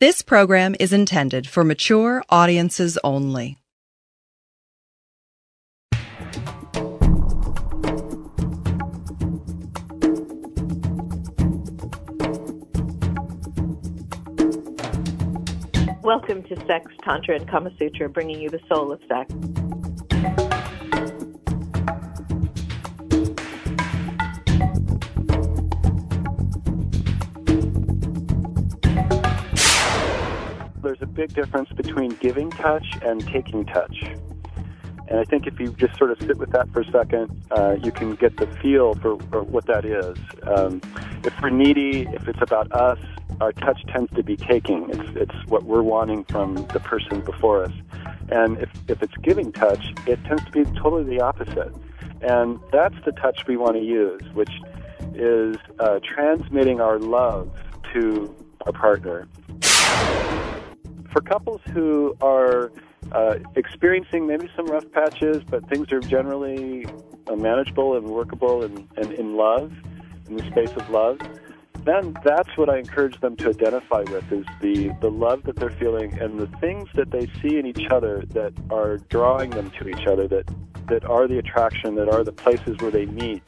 This program is intended for mature audiences only. Welcome to Sex, Tantra, and Kama Sutra, bringing you the soul of sex. There's a big difference between giving touch and taking touch. And I think if you just sort of sit with that for a second, you can get the feel for what that is. If we're needy, if it's about us, our touch tends to be taking. It's what we're wanting from the person before us. And if it's giving touch, it tends to be totally the opposite. And that's the touch we want to use, which is transmitting our love to our partner. For couples who are experiencing maybe some rough patches, but things are generally manageable and workable and in love, in the space of love, then that's what I encourage them to identify with, is the love that they're feeling and the things that they see in each other that are drawing them to each other, that are the attraction, that are the places where they meet.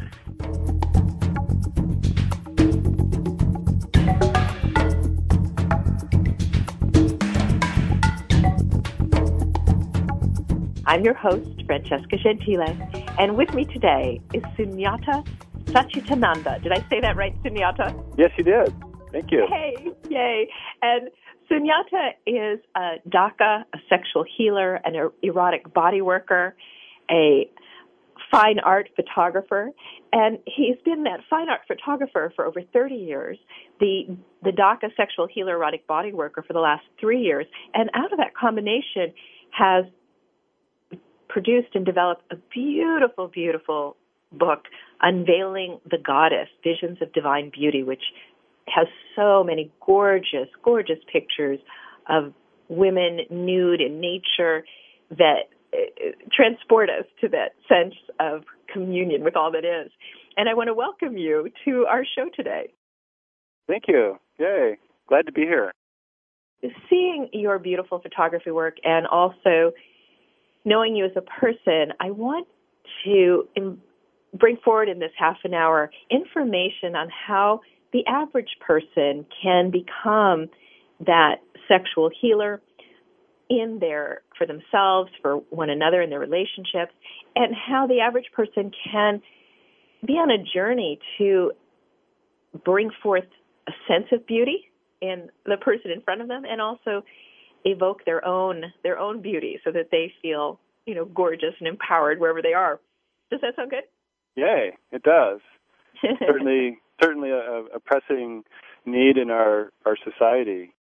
I'm your host, Francesca Gentile, and with me today is Sunyata Satchitananda. Did I say that right, Sunyata? Yes, you did. Thank you. Hey, yay. And Sunyata is a Dhaka, a sexual healer, an erotic body worker, a fine art photographer, and he's been that fine art photographer for over 30 years, the Dhaka sexual healer, erotic body worker for the last 3 years, and out of that combination has produced and developed a beautiful, beautiful book, Unveiling the Goddess, Visions of Divine Beauty, which has so many gorgeous, gorgeous pictures of women nude in nature that transport us to that sense of communion with all that is. And I want to welcome you to our show today. Thank you. Yay. Glad to be here. Seeing your beautiful photography work and also knowing you as a person, I want to bring forward in this half an hour information on how the average person can become that sexual healer for themselves, for one another in their relationships, and how the average person can be on a journey to bring forth a sense of beauty in the person in front of them, and also evoke their own beauty so that they feel, gorgeous and empowered wherever they are. Does that sound good? Yay, it does. certainly a pressing need in our society.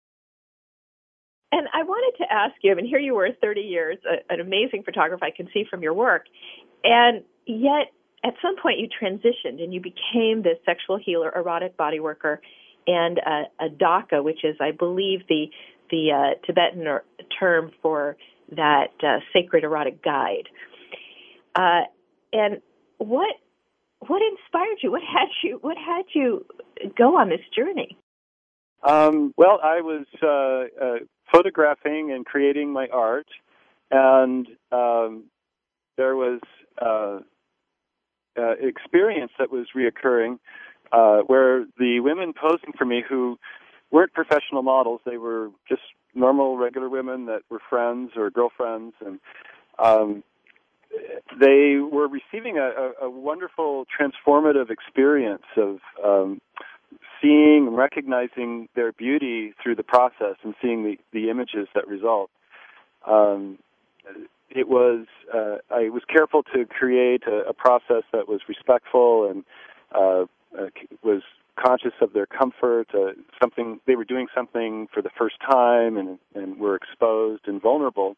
And I wanted to ask you, and here you were 30 years, an amazing photographer I can see from your work, and yet at some point you transitioned and you became this sexual healer, erotic body worker, and a Dhaka, which is, I believe, the Tibetan term for that sacred erotic guide. And what inspired you? What had you go on this journey? Well, I was photographing and creating my art, and there was experience that was reoccurring where the women posing for me, who weren't professional models, they were just normal, regular women that were friends or girlfriends, and they were receiving a wonderful transformative experience of seeing and recognizing their beauty through the process and seeing the images that result. I was careful to create a process that was respectful and was conscious of their comfort. They were doing something for the first time and were exposed and vulnerable.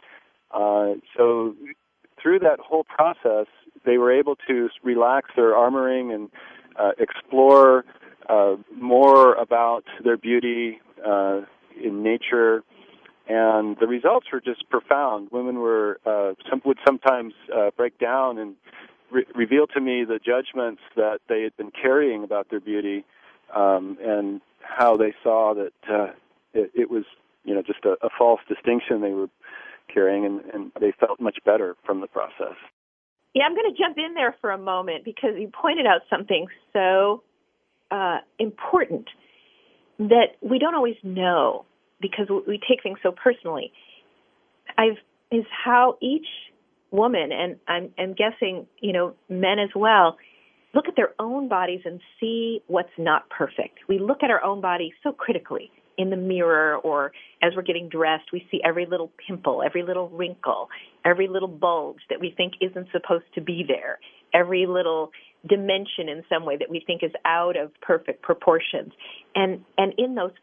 So through that whole process, they were able to relax their armoring and explore more about their beauty in nature, and the results were just profound. Women would sometimes break down and reveal to me the judgments that they had been carrying about their beauty, and how they saw that it was, just a false distinction they were carrying, and they felt much better from the process. Yeah, I'm going to jump in there for a moment because you pointed out something so important that we don't always know because we take things so personally. Is how each woman, and I'm guessing, men as well, look at their own bodies and see what's not perfect. We look at our own body so critically in the mirror, or as we're getting dressed, we see every little pimple, every little wrinkle, every little bulge that we think isn't supposed to be there, every little dimension in some way that we think is out of perfect proportions. And in that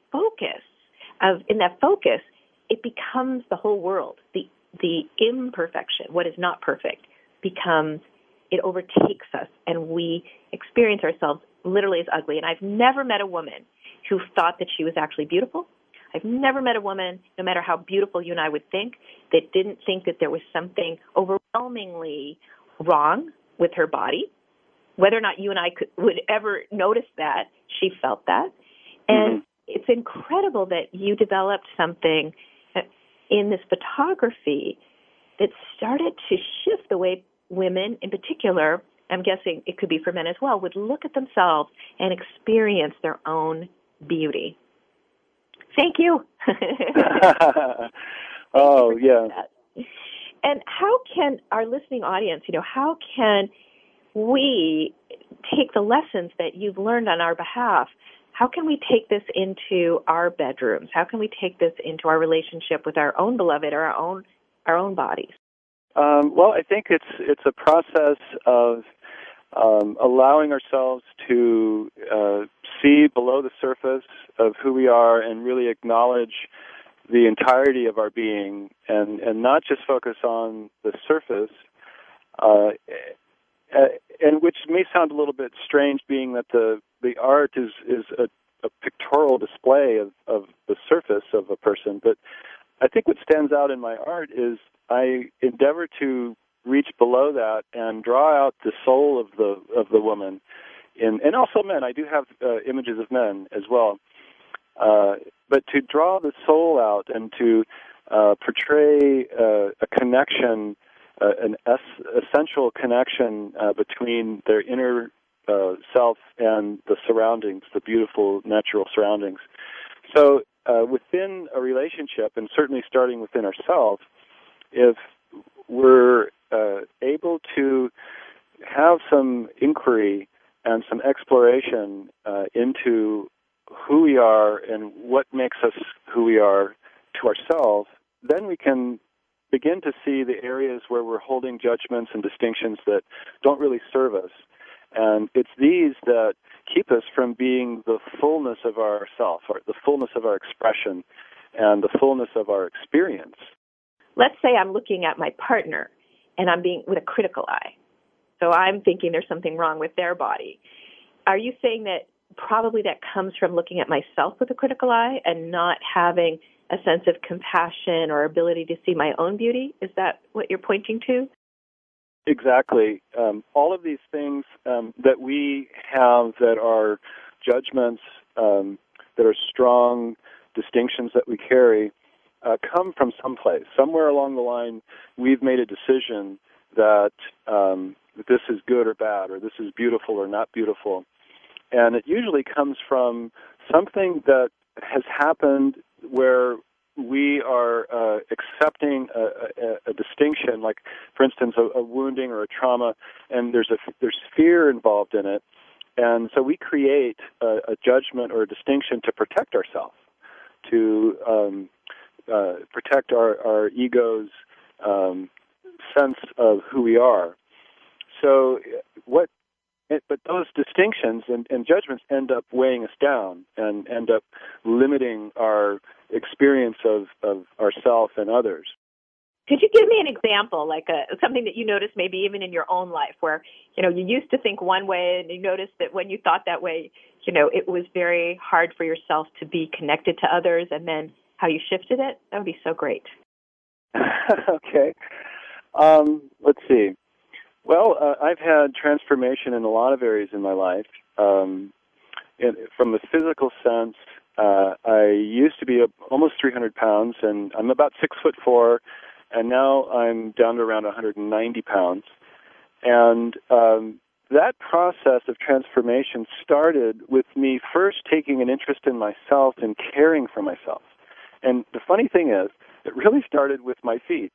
focus, it becomes the whole world. The imperfection, what is not perfect, it overtakes us, and we experience ourselves literally as ugly. And I've never met a woman who thought that she was actually beautiful. I've never met a woman, no matter how beautiful you and I would think, that didn't think that there was something overwhelmingly wrong with her body. Whether or not you and I would ever notice that, she felt that. And it's incredible that you developed something in this photography that started to shift the way women in particular, I'm guessing it could be for men as well, would look at themselves and experience their own beauty. Thank you. Oh, yeah. And how can our listening audience, how can we take the lessons that you've learned on our behalf? How can we take this into our bedrooms? How can we take this into our relationship with our own beloved or our own bodies? Well, I think it's a process of allowing ourselves to see below the surface of who we are and really acknowledge the entirety of our being, and not just focus on the surface, and which may sound a little bit strange, being that the art is a pictorial display of the surface of a person. But I think what stands out in my art is I endeavor to reach below that and draw out the soul of the woman, and also men. I do have images of men as well, but to draw the soul out and to portray a connection, an essential connection between their inner self and the surroundings, the beautiful natural surroundings. So within a relationship, and certainly starting within ourselves, if we're able to have some inquiry and some exploration into who we are and what makes us who we are to ourselves, then we can begin to see the areas where we're holding judgments and distinctions that don't really serve us. And it's these that keep us from being the fullness of ourself, or the fullness of our expression, and the fullness of our experience. Let's say I'm looking at my partner, and I'm being with a critical eye. So I'm thinking there's something wrong with their body. Are you saying that probably that comes from looking at myself with a critical eye and not having a sense of compassion or ability to see my own beauty? Is that what you're pointing to? Exactly. All of these things that we have that are judgments, that are strong distinctions that we carry, come from someplace. Somewhere along the line, we've made a decision that this is good or bad, or this is beautiful or not beautiful. And it usually comes from something that has happened where we are accepting a distinction, like, for instance, a wounding or a trauma, and there's fear involved in it. And so we create a judgment or a distinction to protect ourselves, to protect our ego's sense of who we are. So but those distinctions and judgments end up weighing us down and end up limiting our experience of ourself and others. Could you give me an example, like something that you noticed maybe even in your own life where, you used to think one way and you noticed that when you thought that way, it was very hard for yourself to be connected to others, and then how you shifted it? That would be so great. Okay. Let's see. Well, I've had transformation in a lot of areas in my life. From the physical sense, I used to be almost 300 pounds, and I'm about 6'4", and now I'm down to around 190 pounds. And that process of transformation started with me first taking an interest in myself and caring for myself. And the funny thing is, it really started with my feet.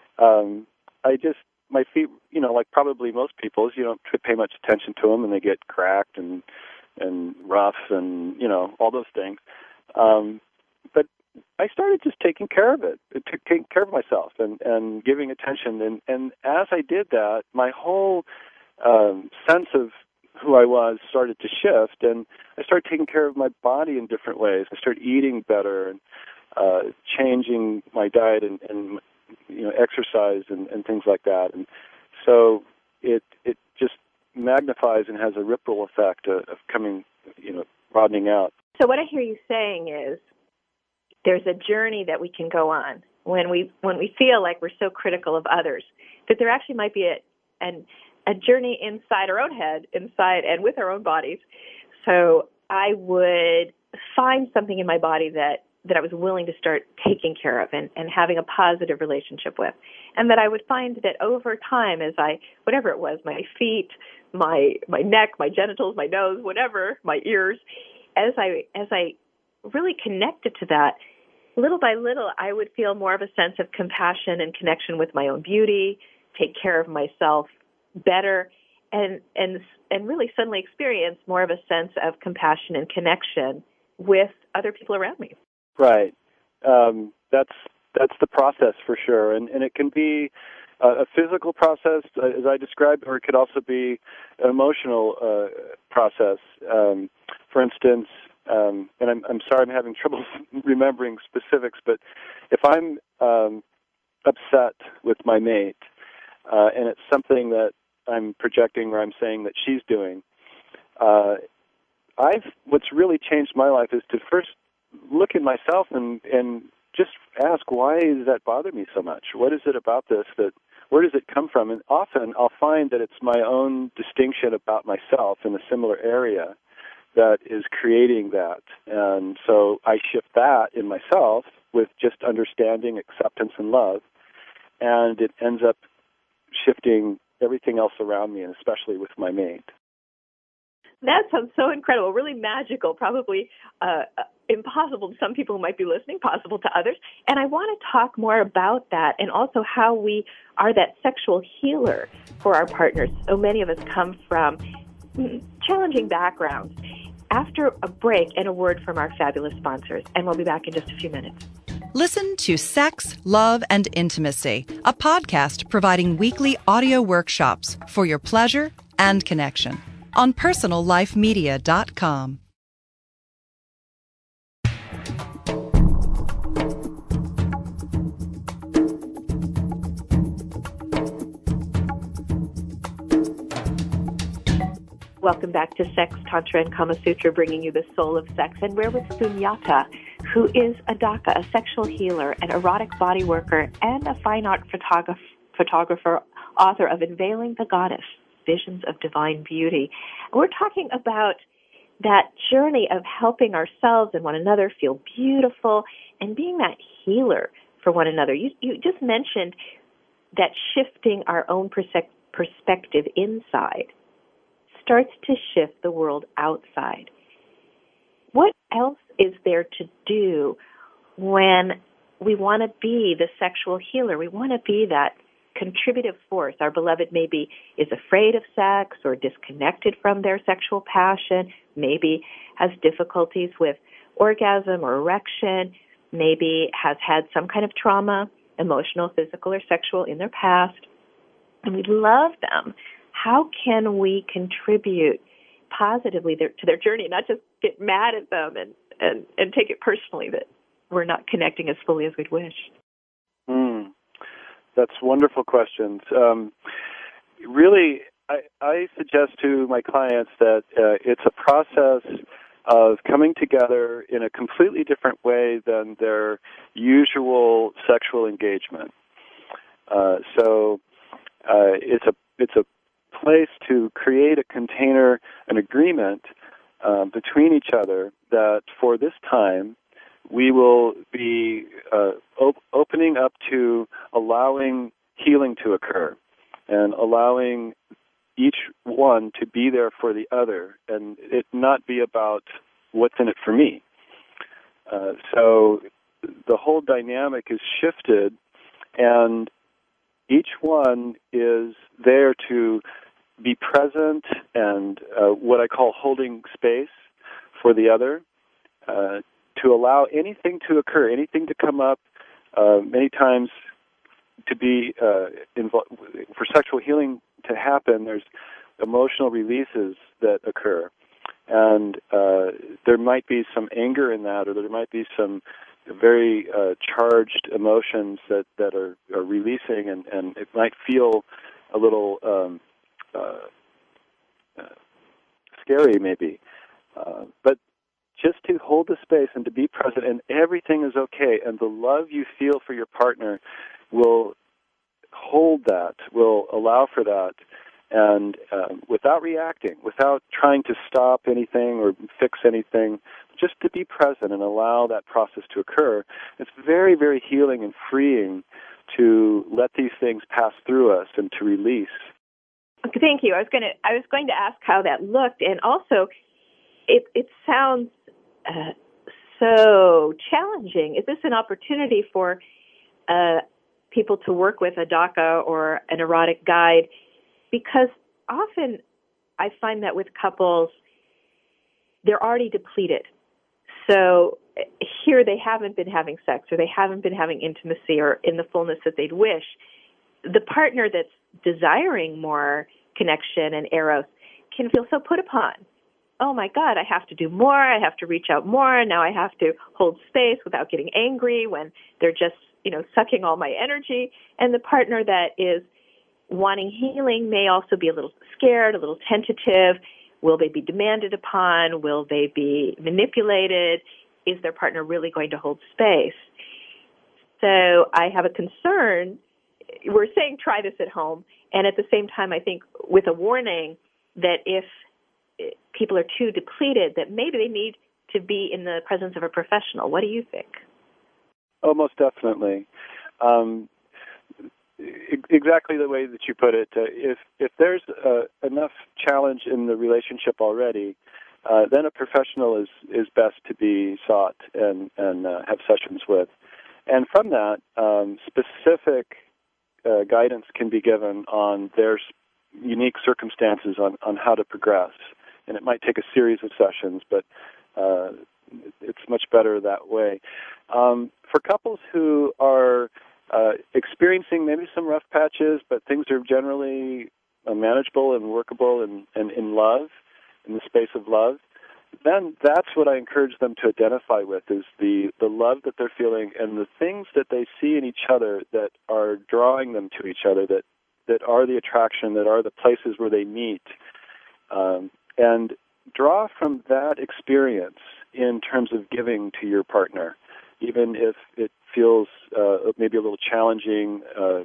My feet, like probably most people's, you don't pay much attention to them, and they get cracked and rough and, all those things. But I started just taking care of it, taking care of myself and giving attention. And as I did that, my whole sense of who I was started to shift, and I started taking care of my body in different ways. I started eating better and changing my diet and exercise and things like that. And so it just magnifies and has a ripple effect of coming, broadening out. So what I hear you saying is there's a journey that we can go on when we feel like we're so critical of others, that there actually might be a journey inside our own head, inside and with our own bodies. So I would find something in my body that I was willing to start taking care of and having a positive relationship with. And that I would find that over time, as whatever it was, my feet, my neck, my genitals, my nose, whatever, my ears, as I really connected to that, little by little, I would feel more of a sense of compassion and connection with my own beauty, take care of myself better, and really suddenly experience more of a sense of compassion and connection with other people around me. Right. That's the process for sure, and it can be a physical process, as I described, or it could also be an emotional process. For instance, and I'm sorry I'm having trouble remembering specifics, but if I'm upset with my mate, and it's something that I'm projecting or I'm saying that she's doing, what's really changed my life is to first look at myself and just ask, why does that bother me so much? What is it about this where does it come from? And often I'll find that it's my own distinction about myself in a similar area that is creating that. And so I shift that in myself with just understanding, acceptance, and love, and it ends up shifting everything else around me, and especially with my mate. That sounds so incredible, really magical, probably impossible to some people who might be listening, possible to others. And I want to talk more about that and also how we are that sexual healer for our partners. So many of us come from challenging backgrounds. After a break and a word from our fabulous sponsors, and we'll be back in just a few minutes. Listen to Sex, Love, and Intimacy, a podcast providing weekly audio workshops for your pleasure and connection on personallifemedia.com. Welcome back to Sex, Tantra, and Kama Sutra, bringing you the soul of sex. And we're with Sunyata, who is a Daka, a sexual healer, an erotic body worker, and a fine art photographer, author of Unveiling the Goddess, Visions of Divine Beauty. And we're talking about that journey of helping ourselves and one another feel beautiful and being that healer for one another. You just mentioned that shifting our own perspective inside starts to shift the world outside. What else is there to do when we want to be the sexual healer? We want to be that contributive force. Our beloved maybe is afraid of sex or disconnected from their sexual passion, maybe has difficulties with orgasm or erection, maybe has had some kind of trauma, emotional, physical, or sexual in their past, and we love them. How can we contribute positively to their journey, not just get mad at them and take it personally that we're not connecting as fully as we'd wish? That's wonderful questions. Really, I suggest to my clients that it's a process of coming together in a completely different way than their usual sexual engagement. So it's a place to create a container, an agreement between each other that for this time we will be opening up to allowing healing to occur and allowing each one to be there for the other and it not be about what's in it for me. So the whole dynamic is shifted, and each one is there to be present and what I call holding space for the other, to allow anything to occur, anything to come up, many times to be involved. For sexual healing to happen, there's emotional releases that occur. And there might be some anger in that, or there might be some very charged emotions that are releasing, and it might feel a little scary maybe. But just to hold the space and to be present, and everything is okay, and the love you feel for your partner will hold that, will allow for that, and without reacting, without trying to stop anything or fix anything, just to be present and allow that process to occur. It's very, very healing and freeing to let these things pass through us and to release. Thank you. I was going to ask how that looked, and also it sounds so challenging. Is this an opportunity for people to work with a DACA or an erotic guide? Because often I find that with couples, they're already depleted. So here they haven't been having sex, or they haven't been having intimacy or in the fullness that they'd wish. The partner that's desiring more connection and eros can feel so put upon. Oh my God, I have to do more. I have to reach out more. Now I have to hold space without getting angry when they're just, sucking all my energy. And the partner that is wanting healing may also be a little scared, a little tentative. Will they be demanded upon? Will they be manipulated? Is their partner really going to hold space? So I have a concern. We're saying try this at home, and at the same time, I think with a warning that if people are too depleted, that maybe they need to be in the presence of a professional. What do you think? Oh, most definitely. Exactly the way that you put it. If there's enough challenge in the relationship already, then a professional is best to be sought and have sessions with. And from that, specific guidance can be given on their unique circumstances on how to progress. And it might take a series of sessions, but it's much better that way. For couples who are experiencing maybe some rough patches, but things are generally manageable and workable and in love, in the space of love, then that's what I encourage them to identify with, is the love that they're feeling and the things that they see in each other that are drawing them to each other, that are the attraction, that are the places where they meet. And draw from that experience in terms of giving to your partner, even if it feels maybe a little challenging,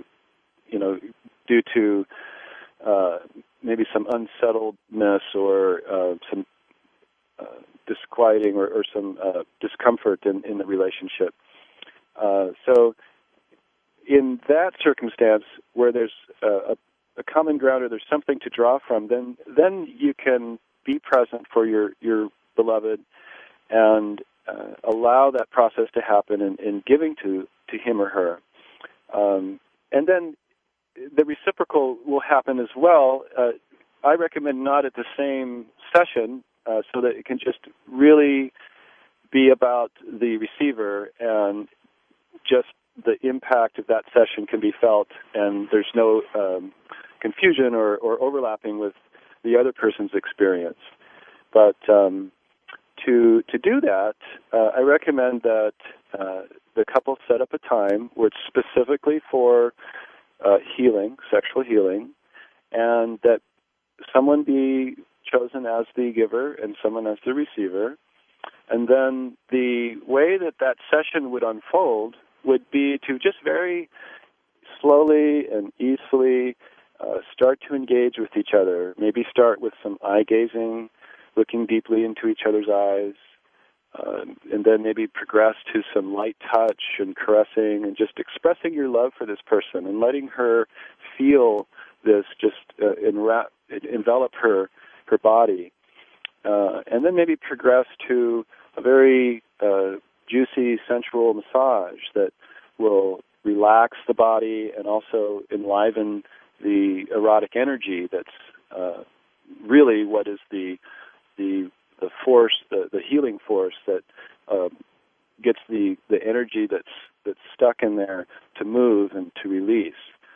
due to maybe some unsettledness or some disquieting or some discomfort in the relationship. So in that circumstance where there's a common ground or there's something to draw from, then you can be present for your beloved and allow that process to happen in giving to him or her. And then the reciprocal will happen as well. I recommend not at the same session so that it can just really be about the receiver and just the impact of that session can be felt, and there's no confusion or overlapping with the other person's experience. But to do that, I recommend that the couple set up a time where it's specifically for healing, sexual healing, and that someone be chosen as the giver and someone as the receiver. And then the way that session would unfold would be to just very slowly and easily start to engage with each other. Maybe start with some eye gazing, looking deeply into each other's eyes, and then maybe progress to some light touch and caressing and just expressing your love for this person and letting her feel this just envelop her body. And then maybe progress to a very juicy, sensual massage that will relax the body and also enliven the erotic energy that's really what is the force, the healing force that gets the energy that's stuck in there to move and to release.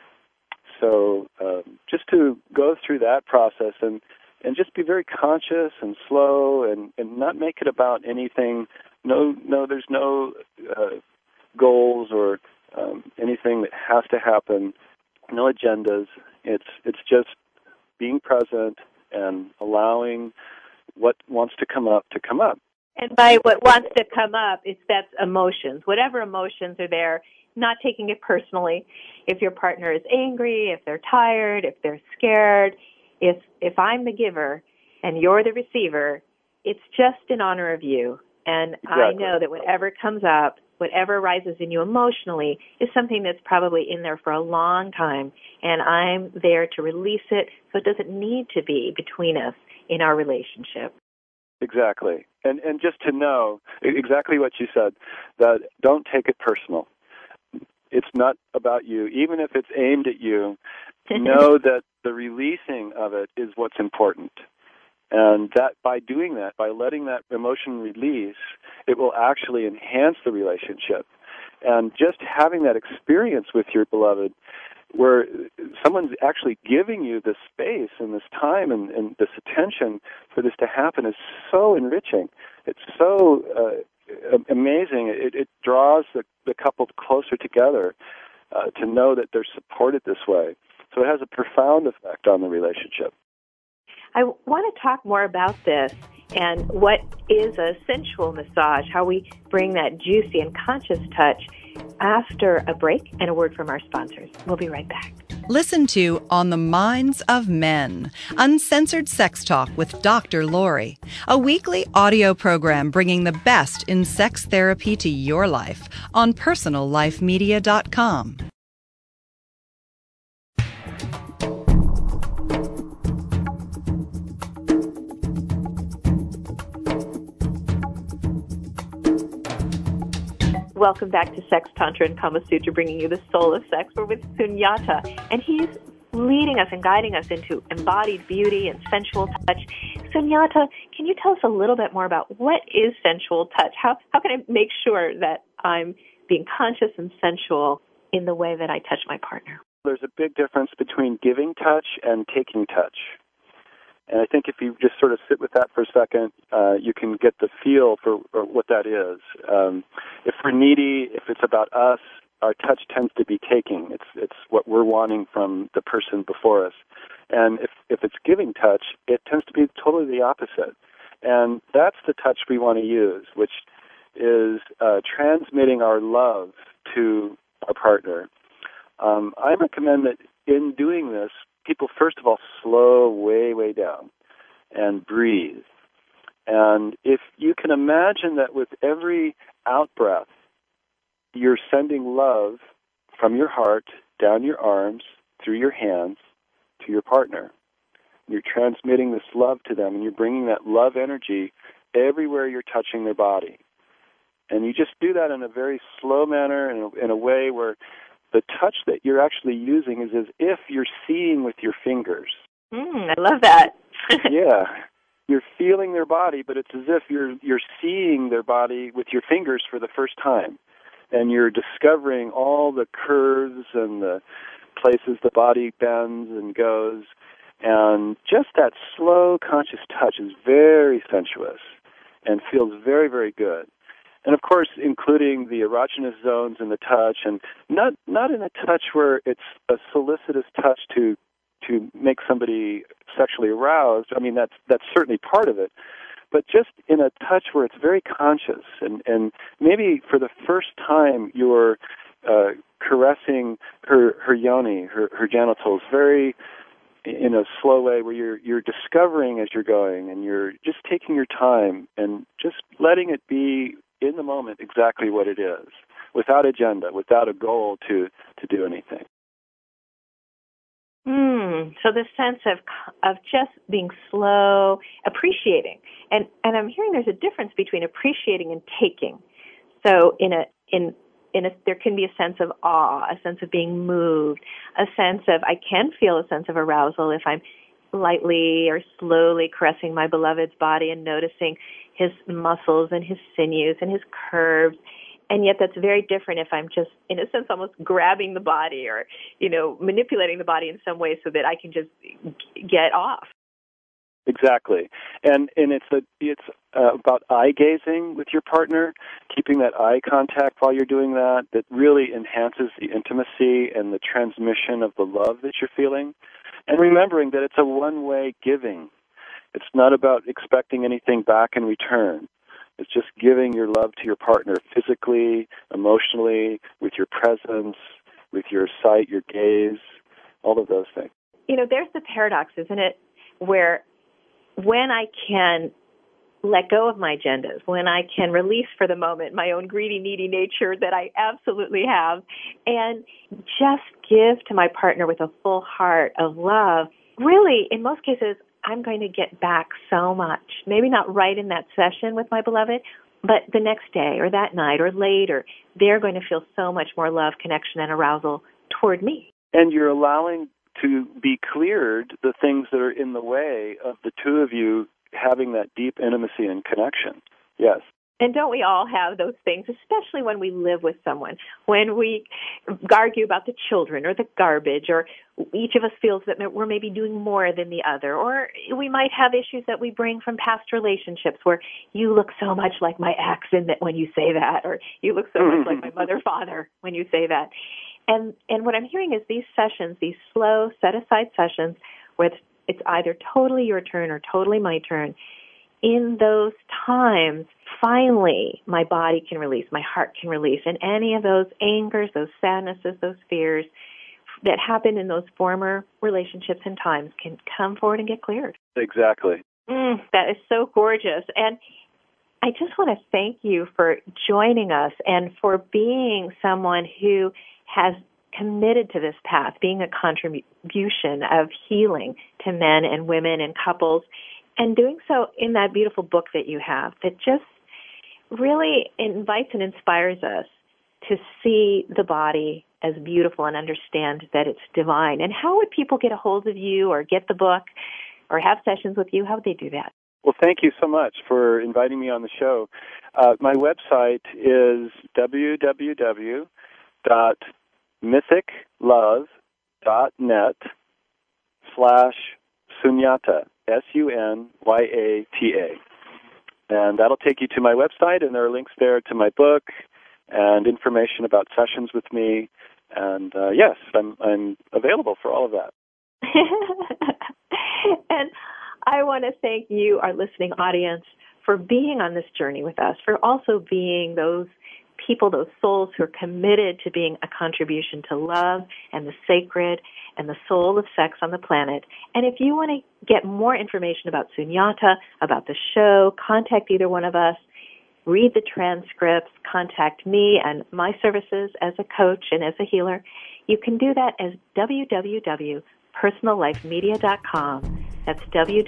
So just to go through that process and just be very conscious and slow and not make it about anything. No, there's no goals or anything that has to happen. No agendas. It's just being present and allowing what wants to come up to come up. And by what wants to come up, that's emotions. Whatever emotions are there, not taking it personally. If your partner is angry, if they're tired, if they're scared, if I'm the giver and you're the receiver, it's just in honor of you. And exactly. I know that whatever comes up, whatever arises in you emotionally is something that's probably in there for a long time. And I'm there to release it so it doesn't need to be between us in our relationship. Exactly. And just to know exactly what you said, that don't take it personal. It's not about you. Even if it's aimed at you, know that the releasing of it is what's important. And that by doing that, by letting that emotion release, it will actually enhance the relationship. And just having that experience with your beloved where someone's actually giving you this space and this time and this attention for this to happen is so enriching. It's so amazing. It draws the couple closer together to know that they're supported this way. So it has a profound effect on the relationship. I want to talk more about this and what is a sensual massage, how we bring that juicy and conscious touch after a break and a word from our sponsors. We'll be right back. Listen to On the Minds of Men, Uncensored Sex Talk with Dr. Lori, a weekly audio program bringing the best in sex therapy to your life on PersonalLifeMedia.com. Welcome back to Sex, Tantra, and Kama Sutra, bringing you the soul of sex. We're with Sunyata, and he's leading us and guiding us into embodied beauty and sensual touch. Sunyata, can you tell us a little bit more about what is sensual touch? How can I make sure that I'm being conscious and sensual in the way that I touch my partner? There's a big difference between giving touch and taking touch. And I think if you just sort of sit with that for a second, you can get the feel for what that is. If we're needy, if it's about us, our touch tends to be taking. It's what we're wanting from the person before us. And if it's giving touch, it tends to be totally the opposite. And that's the touch we want to use, which is transmitting our love to our partner. I recommend that in doing this, people, first of all, slow way down and breathe. And if you can imagine that with every out-breath, you're sending love from your heart, down your arms, through your hands, to your partner. You're transmitting this love to them, and you're bringing that love energy everywhere you're touching their body. And you just do that in a very slow manner, in a way where the touch that you're actually using is as if you're seeing with your fingers. I love that. Yeah. You're feeling their body, but it's as if you're seeing their body with your fingers for the first time. And you're discovering all the curves and the places the body bends and goes. And just that slow, conscious touch is very sensuous and feels very, very good. And, of course, including the erogenous zones in the touch, and not in a touch where it's a solicitous touch to make somebody sexually aroused. I mean, that's certainly part of it. But just in a touch where it's very conscious, and maybe for the first time you're caressing her yoni, her genitals, very in a slow way where you're discovering as you're going, and you're just taking your time and just letting it be in the moment exactly what it is, without agenda, without a goal to do anything. So the sense of just being slow, appreciating, and I'm hearing there's a difference between appreciating and taking. So there can be a sense of awe, a sense of being moved, a sense of, I can feel a sense of arousal if I'm lightly or slowly caressing my beloved's body and noticing his muscles and his sinews and his curves. And yet that's very different if I'm just, in a sense, almost grabbing the body or, manipulating the body in some way so that I can just get off. Exactly. And it's about eye gazing with your partner, keeping that eye contact while you're doing that really enhances the intimacy and the transmission of the love that you're feeling. And remembering that it's a one-way giving. It's not about expecting anything back in return. It's just giving your love to your partner physically, emotionally, with your presence, with your sight, your gaze, all of those things. There's the paradox, isn't it, where when I can let go of my agendas, when I can release for the moment my own greedy, needy nature that I absolutely have, and just give to my partner with a full heart of love, really, in most cases, I'm going to get back so much. Maybe not right in that session with my beloved, but the next day or that night or later, they're going to feel so much more love, connection, and arousal toward me. And you're allowing to be cleared the things that are in the way of the two of you having that deep intimacy and connection. Yes. And don't we all have those things, especially when we live with someone, when we argue about the children or the garbage, or each of us feels that we're maybe doing more than the other, or we might have issues that we bring from past relationships where you look so much like my ex when you say that, or you look so much like my mother, father when you say that. And what I'm hearing is these sessions, these slow, set-aside sessions where it's either totally your turn or totally my turn, in those times, finally, my body can release, my heart can release, and any of those angers, those sadnesses, those fears that happened in those former relationships and times can come forward and get cleared. Exactly. That is so gorgeous. And I just want to thank you for joining us and for being someone who has committed to this path, being a contribution of healing to men and women and couples, and doing so in that beautiful book that you have that just really invites and inspires us to see the body as beautiful and understand that it's divine. And how would people get a hold of you or get the book or have sessions with you? How would they do that? Well, thank you so much for inviting me on the show. My website is www.mythiclove.net/Sunyata, Sunyata. And that'll take you to my website, and there are links there to my book and information about sessions with me. And yes, I'm available for all of that. And I want to thank you, our listening audience, for being on this journey with us, for also being those people, those souls who are committed to being a contribution to love and the sacred and the soul of sex on the planet. And if you want to get more information about Sunyata, about the show, contact either one of us, read the transcripts, contact me and my services as a coach and as a healer. You can do that as www.personallifemedia.com. That's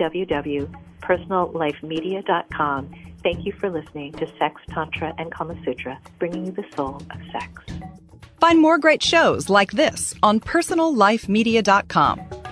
www.personallifemedia.com. Thank you for listening to Sex, Tantra, and Kama Sutra, bringing you the soul of sex. Find more great shows like this on personallifemedia.com.